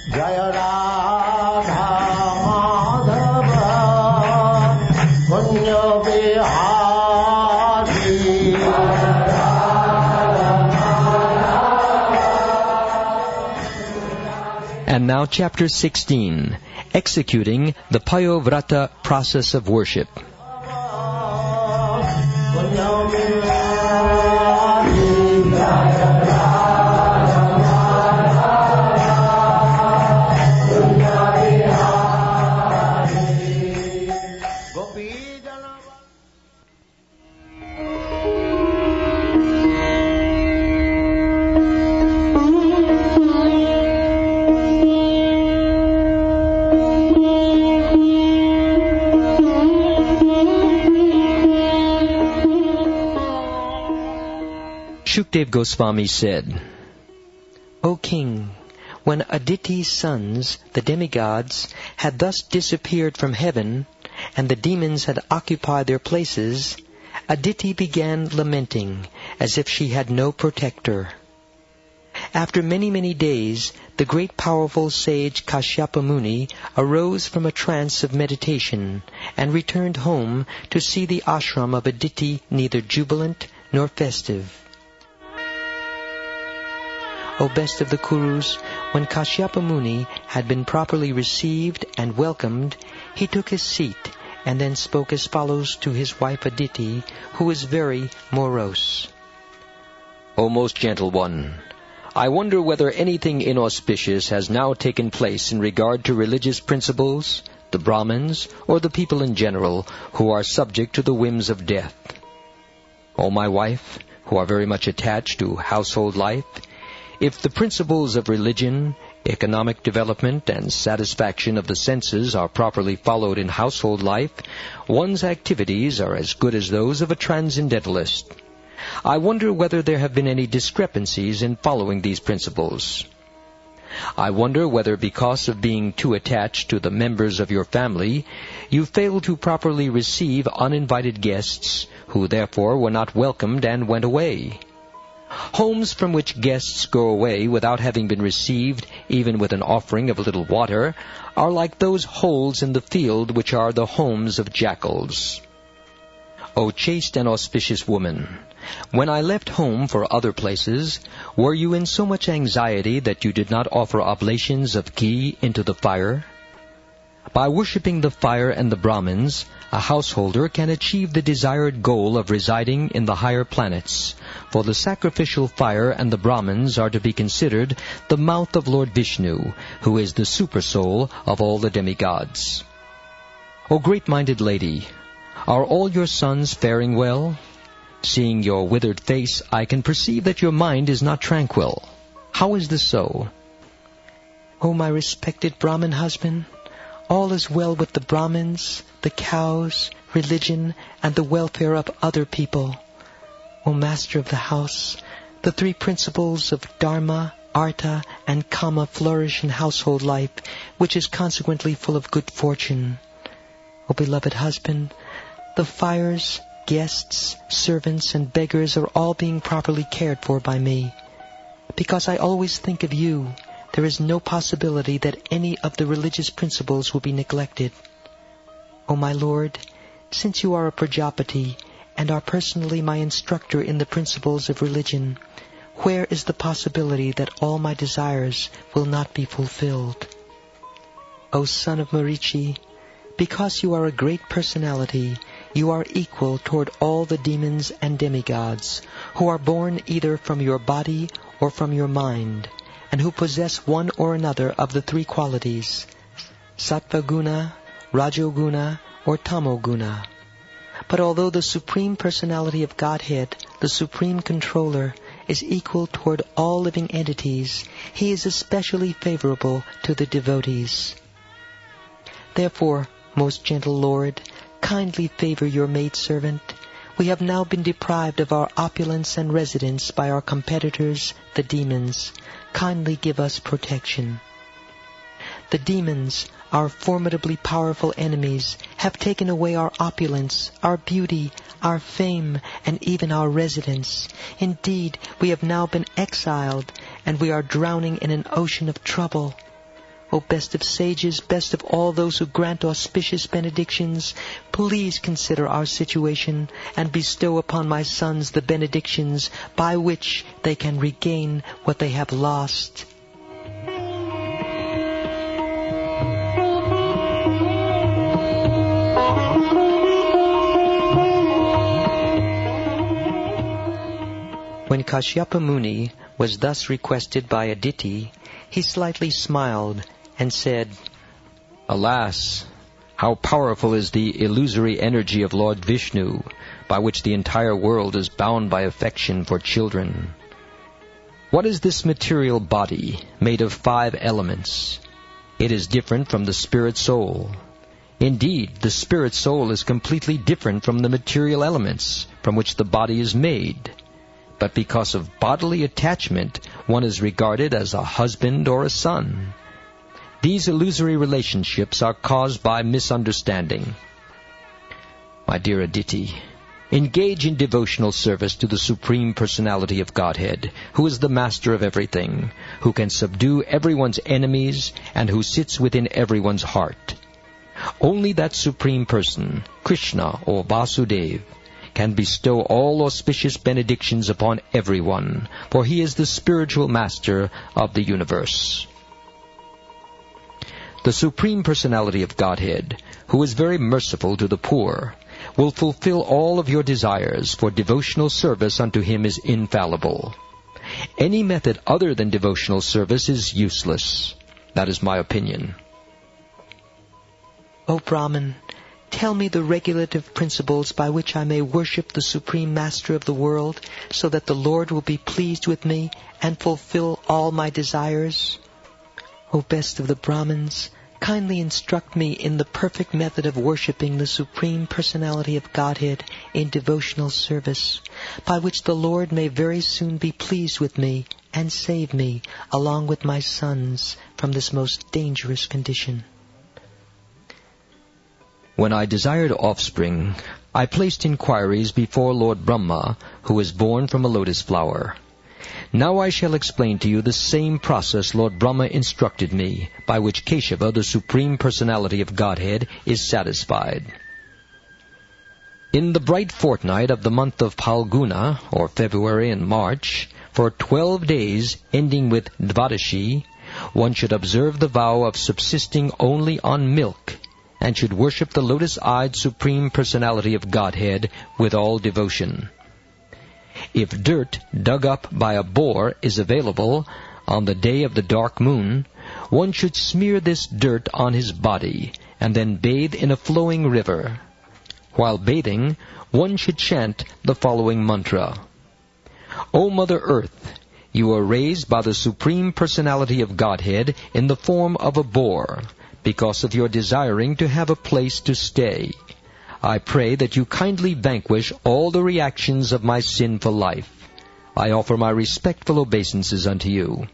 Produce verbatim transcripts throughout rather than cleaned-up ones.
Jaya Radha Madhava Punya Vihari. And now chapter sixteen, executing the Payovrata process of worship. Shukdev Goswami said, O king, when Aditi's sons, the demigods, had thus disappeared from heaven, and the demons had occupied their places, Aditi began lamenting, as if she had no protector. After many, many days, the great powerful sage Kashyapa Muni arose from a trance of meditation, and returned home to see the ashram of Aditi neither jubilant nor festive. O best of the Kurus, when Kashyapa Muni had been properly received and welcomed, he took his seat and then spoke as follows to his wife Aditi, who was very morose. O most gentle one, I wonder whether anything inauspicious has now taken place in regard to religious principles, the Brahmins, or the people in general, who are subject to the whims of death. O my wife, who are very much attached to household life, if the principles of religion, economic development, and satisfaction of the senses are properly followed in household life, one's activities are as good as those of a transcendentalist. I wonder whether there have been any discrepancies in following these principles. I wonder whether because of being too attached to the members of your family, you failed to properly receive uninvited guests, who therefore were not welcomed and went away. Homes from which guests go away without having been received, even with an offering of a little water, are like those holes in the field which are the homes of jackals. O chaste and auspicious woman, when I left home for other places, were you in so much anxiety that you did not offer oblations of ghee into the fire? By worshipping the fire and the Brahmins, a householder can achieve the desired goal of residing in the higher planets, for the sacrificial fire and the Brahmins are to be considered the mouth of Lord Vishnu, who is the supersoul of all the demigods. O great-minded lady, are all your sons faring well? Seeing your withered face, I can perceive that your mind is not tranquil. How is this so? O my respected Brahmin husband, all is well with the Brahmins, the cows, religion, and the welfare of other people. O master of the house, the three principles of Dharma, Artha, and Kama flourish in household life, which is consequently full of good fortune. O beloved husband, the fires, guests, servants, and beggars are all being properly cared for by me. Because I always think of you, there is no possibility that any of the religious principles will be neglected. O my Lord, since you are a Prajapati and are personally my instructor in the principles of religion, where is the possibility that all my desires will not be fulfilled? O son of Marichi, because you are a great personality, you are equal toward all the demons and demigods, who are born either from your body or from your mind, and who possess one or another of the three qualities, Sattva-guna, Rajoguna, or Tamoguna. But although the Supreme Personality of Godhead, the Supreme Controller, is equal toward all living entities, He is especially favorable to the devotees. Therefore, most gentle Lord, kindly favor your maidservant. We have now been deprived of our opulence and residence by our competitors, the demons. Kindly give us protection. The demons, our formidably powerful enemies, have taken away our opulence, our beauty, our fame, and even our residence. Indeed, we have now been exiled, and we are drowning in an ocean of trouble. O best of sages, best of all those who grant auspicious benedictions, please consider our situation and bestow upon my sons the benedictions by which they can regain what they have lost. When Kashyapa Muni was thus requested by Aditi, he slightly smiled and said, Alas, how powerful is the illusory energy of Lord Vishnu, by which the entire world is bound by affection for children. What is this material body made of five elements? It is different from the spirit soul. Indeed, the spirit soul is completely different from the material elements from which the body is made. But because of bodily attachment, one is regarded as a husband or a son. These illusory relationships are caused by misunderstanding. My dear Aditi, engage in devotional service to the Supreme Personality of Godhead, who is the master of everything, who can subdue everyone's enemies, and who sits within everyone's heart. Only that Supreme Person, Krishna or Vasudeva, can bestow all auspicious benedictions upon everyone, for he is the spiritual master of the universe. The Supreme Personality of Godhead, who is very merciful to the poor, will fulfill all of your desires, for devotional service unto him is infallible. Any method other than devotional service is useless. That is my opinion. O Brahman, tell me the regulative principles by which I may worship the Supreme Master of the world, so that the Lord will be pleased with me and fulfill all my desires. O best of the Brahmins, kindly instruct me in the perfect method of worshipping the Supreme Personality of Godhead in devotional service, by which the Lord may very soon be pleased with me and save me, along with my sons, from this most dangerous condition. When I desired offspring, I placed inquiries before Lord Brahma, who is born from a lotus flower. Now I shall explain to you the same process Lord Brahma instructed me, by which Keshava, the Supreme Personality of Godhead, is satisfied. In the bright fortnight of the month of Phalguna, or February and March, for twelve days ending with Dvadashi, one should observe the vow of subsisting only on milk, and should worship the lotus-eyed Supreme Personality of Godhead with all devotion. If dirt dug up by a boar is available on the day of the dark moon, one should smear this dirt on his body and then bathe in a flowing river. While bathing, one should chant the following mantra. O Mother Earth, you are raised by the Supreme Personality of Godhead in the form of a boar, because of your desiring to have a place to stay. I pray that you kindly vanquish all the reactions of my sinful life. I offer my respectful obeisances unto you.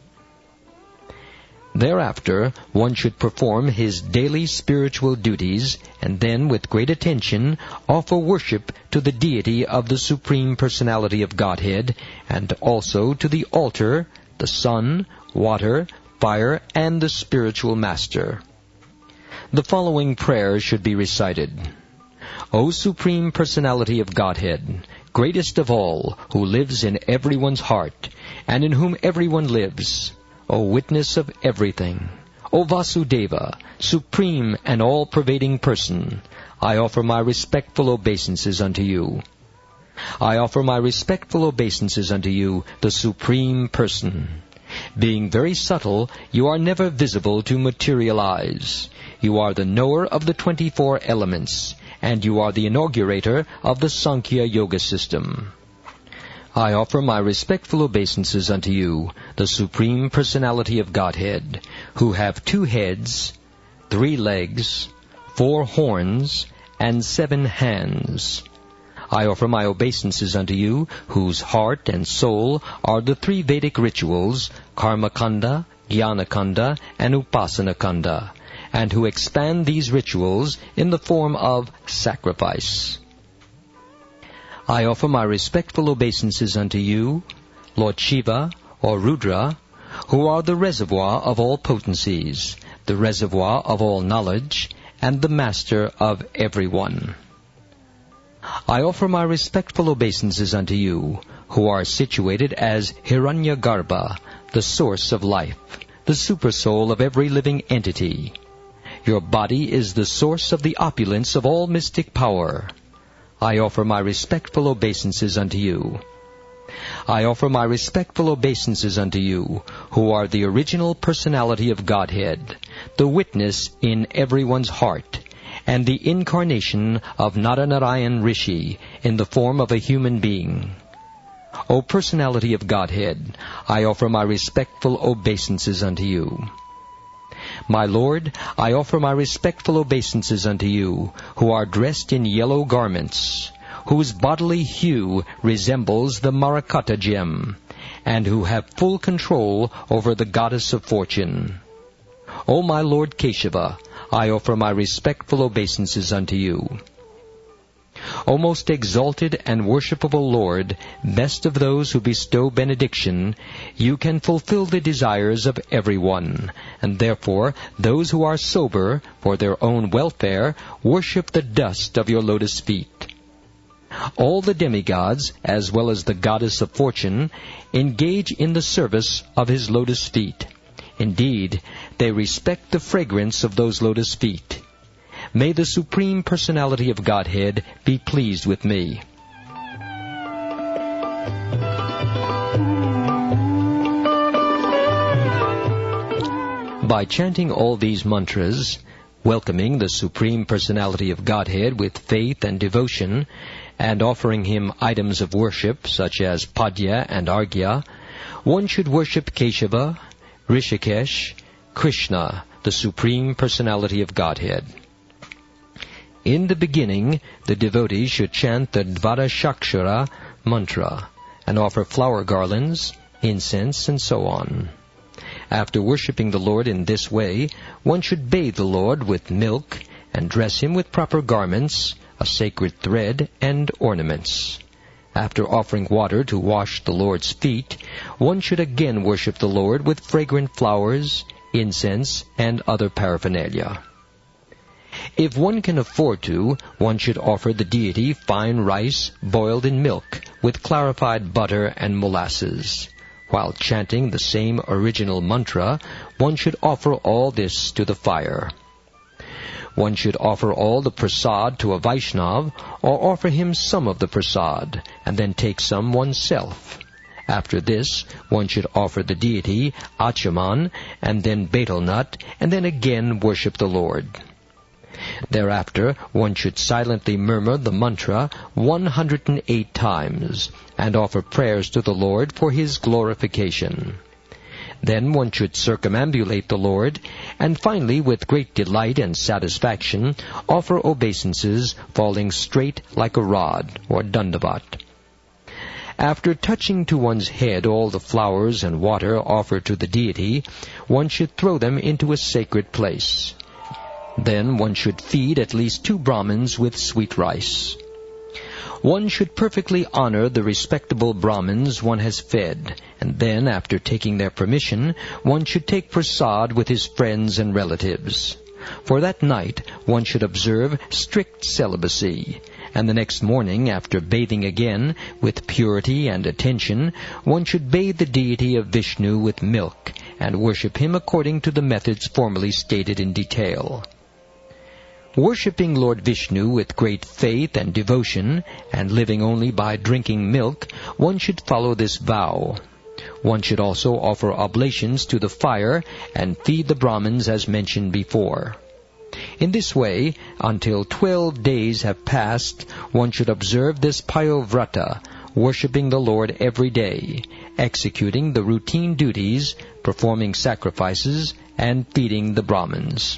Thereafter, one should perform his daily spiritual duties, and then, with great attention, offer worship to the deity of the Supreme Personality of Godhead, and also to the altar, the sun, water, fire, and the spiritual master. The following prayers should be recited. O Supreme Personality of Godhead, greatest of all, who lives in everyone's heart, and in whom everyone lives, O witness of everything, O Vasudeva, supreme and all-pervading person, I offer my respectful obeisances unto you. I offer my respectful obeisances unto you, the Supreme Person. Being very subtle, you are never visible to material eyes. You are the knower of the twenty-four elements, and you are the inaugurator of the Sankhya Yoga system. I offer my respectful obeisances unto you, the Supreme Personality of Godhead, who have two heads, three legs, four horns, and seven hands. I offer my obeisances unto you, whose heart and soul are the three Vedic rituals, Karmakanda, Jnanakanda, and Upasanakanda, and who expand these rituals in the form of sacrifice. I offer my respectful obeisances unto you, Lord Shiva, or Rudra, who are the reservoir of all potencies, the reservoir of all knowledge, and the master of every one. I offer my respectful obeisances unto you, who are situated as Hiranyagarbha, the source of life, the supersoul of every living entity. Your body is the source of the opulence of all mystic power. I offer my respectful obeisances unto you. I offer my respectful obeisances unto you, who are the original personality of Godhead, the witness in everyone's heart, and the incarnation of Naranarayan Rishi in the form of a human being. O personality of Godhead, I offer my respectful obeisances unto you. My Lord, I offer my respectful obeisances unto you, who are dressed in yellow garments, whose bodily hue resembles the Marakata gem, and who have full control over the goddess of fortune. O my Lord Keshava, I offer my respectful obeisances unto you. O most exalted and worshipable Lord, best of those who bestow benediction, you can fulfill the desires of everyone, and therefore those who are sober for their own welfare worship the dust of your lotus feet. All the demigods, as well as the goddess of fortune, engage in the service of his lotus feet. Indeed, they respect the fragrance of those lotus feet. May the Supreme Personality of Godhead be pleased with me. By chanting all these mantras, welcoming the Supreme Personality of Godhead with faith and devotion, and offering him items of worship such as Padya and Arghya, one should worship Keshava, Rishikesh, Krishna, the Supreme Personality of Godhead. In the beginning, the devotee should chant the Dvarashakshara mantra and offer flower garlands, incense, and so on. After worshipping the Lord in this way, one should bathe the Lord with milk and dress him with proper garments, a sacred thread, and ornaments. After offering water to wash the Lord's feet, one should again worship the Lord with fragrant flowers, incense, and other paraphernalia. If one can afford to, one should offer the deity fine rice boiled in milk with clarified butter and molasses. While chanting the same original mantra, one should offer all this to the fire. One should offer all the prasad to a Vaishnav, or offer him some of the prasad, and then take some oneself. After this, one should offer the deity Achaman, and then betel nut, and then again worship the Lord. Thereafter, one should silently murmur the mantra one hundred eight times, and offer prayers to the Lord for his glorification. Then one should circumambulate the Lord, and finally, with great delight and satisfaction, offer obeisances falling straight like a rod, or dandavat. After touching to one's head all the flowers and water offered to the deity, one should throw them into a sacred place. Then one should feed at least two Brahmins with sweet rice. One should perfectly honor the respectable Brahmins one has fed, and then, after taking their permission, one should take prasad with his friends and relatives. For that night, one should observe strict celibacy, and the next morning, after bathing again, with purity and attention, one should bathe the deity of Vishnu with milk, and worship him according to the methods formerly stated in detail. Worshipping Lord Vishnu with great faith and devotion, and living only by drinking milk, one should follow this vow. One should also offer oblations to the fire and feed the Brahmins as mentioned before. In this way, until twelve days have passed, one should observe this Payovrata, worshipping the Lord every day, executing the routine duties, performing sacrifices, and feeding the Brahmins.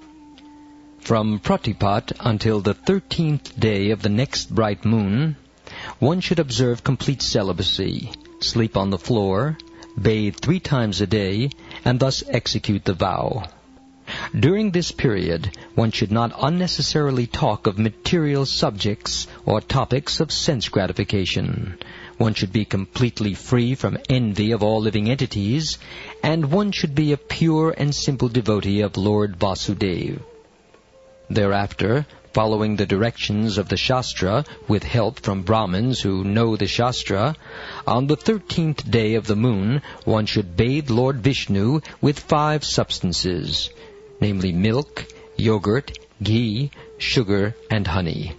From Pratipat until the thirteenth day of the next bright moon, one should observe complete celibacy, sleep on the floor, bathe three times a day, and thus execute the vow. During this period, one should not unnecessarily talk of material subjects or topics of sense gratification. One should be completely free from envy of all living entities, and one should be a pure and simple devotee of Lord Vasudeva. Thereafter, following the directions of the Shastra, with help from Brahmins who know the Shastra, on the thirteenth day of the moon, one should bathe Lord Vishnu with five substances, namely milk, yogurt, ghee, sugar, and honey.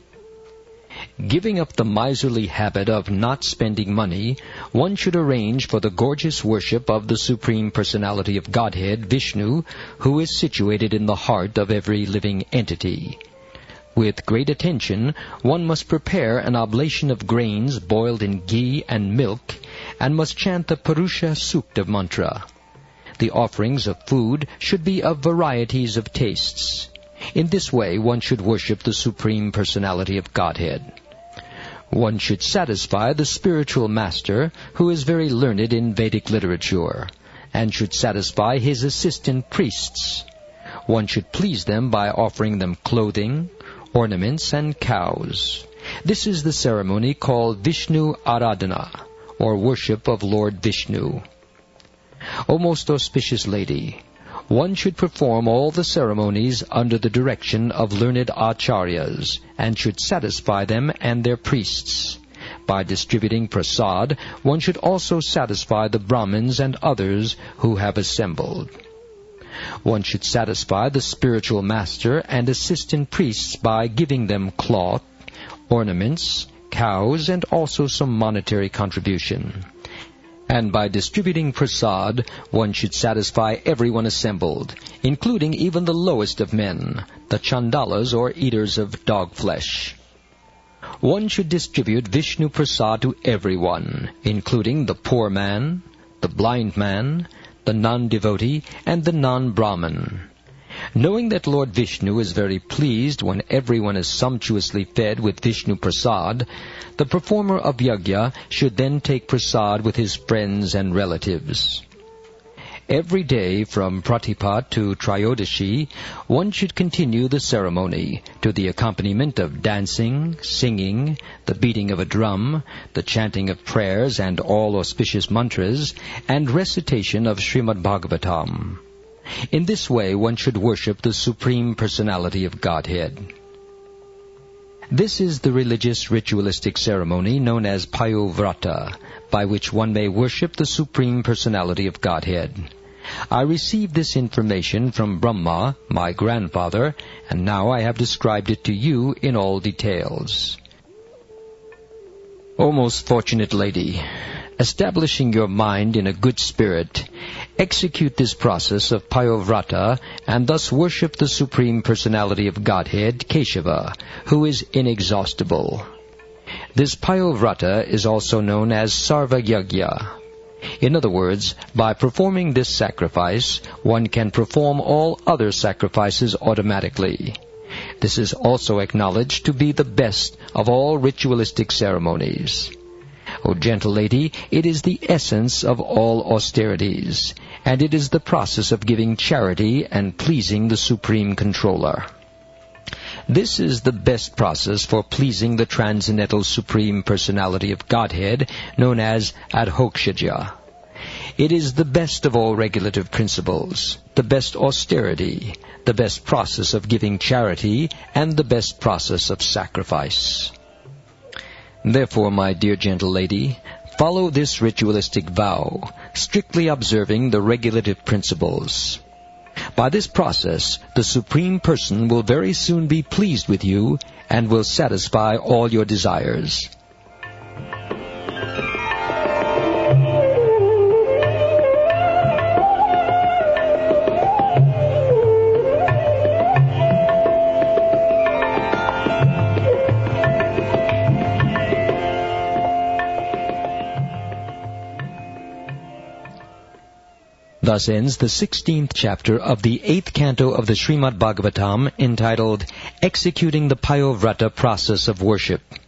Giving up the miserly habit of not spending money, one should arrange for the gorgeous worship of the Supreme Personality of Godhead, Vishnu, who is situated in the heart of every living entity. With great attention, one must prepare an oblation of grains boiled in ghee and milk, and must chant the Purusha Sukta mantra. The offerings of food should be of varieties of tastes. In this way, one should worship the Supreme Personality of Godhead. One should satisfy the spiritual master, who is very learned in Vedic literature, and should satisfy his assistant priests. One should please them by offering them clothing, ornaments, and cows. This is the ceremony called Vishnu Aradhana, or worship of Lord Vishnu. O most auspicious lady, one should perform all the ceremonies under the direction of learned acharyas, and should satisfy them and their priests. By distributing prasad, one should also satisfy the Brahmins and others who have assembled. One should satisfy the spiritual master and assistant priests by giving them cloth, ornaments, cows, and also some monetary contribution. And by distributing prasad, one should satisfy everyone assembled, including even the lowest of men, the chandalas or eaters of dog flesh. One should distribute Vishnu prasad to everyone, including the poor man, the blind man, the non-devotee, and the non-Brahmin. Knowing that Lord Vishnu is very pleased when everyone is sumptuously fed with Vishnu prasad, the performer of yajna should then take prasad with his friends and relatives. Every day from Pratipat to Trayodashi, one should continue the ceremony to the accompaniment of dancing, singing, the beating of a drum, the chanting of prayers and all auspicious mantras, and recitation of Srimad Bhagavatam. In this way one should worship the Supreme Personality of Godhead. This is the religious ritualistic ceremony known as Payovrata, by which one may worship the Supreme Personality of Godhead. I received this information from Brahma, my grandfather, and now I have described it to you in all details. O most fortunate lady, establishing your mind in a good spirit, execute this process of Payovrata and thus worship the Supreme Personality of Godhead, Keshava, who is inexhaustible. This Payovrata is also known as Sarva Yajna. In other words, by performing this sacrifice, one can perform all other sacrifices automatically. This is also acknowledged to be the best of all ritualistic ceremonies. O gentle lady, it is the essence of all austerities, and it is the process of giving charity and pleasing the Supreme Controller. This is the best process for pleasing the Transcendental Supreme Personality of Godhead, known as Adhokshaja. It is the best of all regulative principles, the best austerity, the best process of giving charity, and the best process of sacrifice. Therefore, my dear gentle lady, follow this ritualistic vow, strictly observing the regulative principles. By this process, the Supreme Person will very soon be pleased with you and will satisfy all your desires. Thus ends the sixteenth chapter of the eighth canto of the Srimad Bhagavatam, entitled Executing the Payovrata Process of Worship.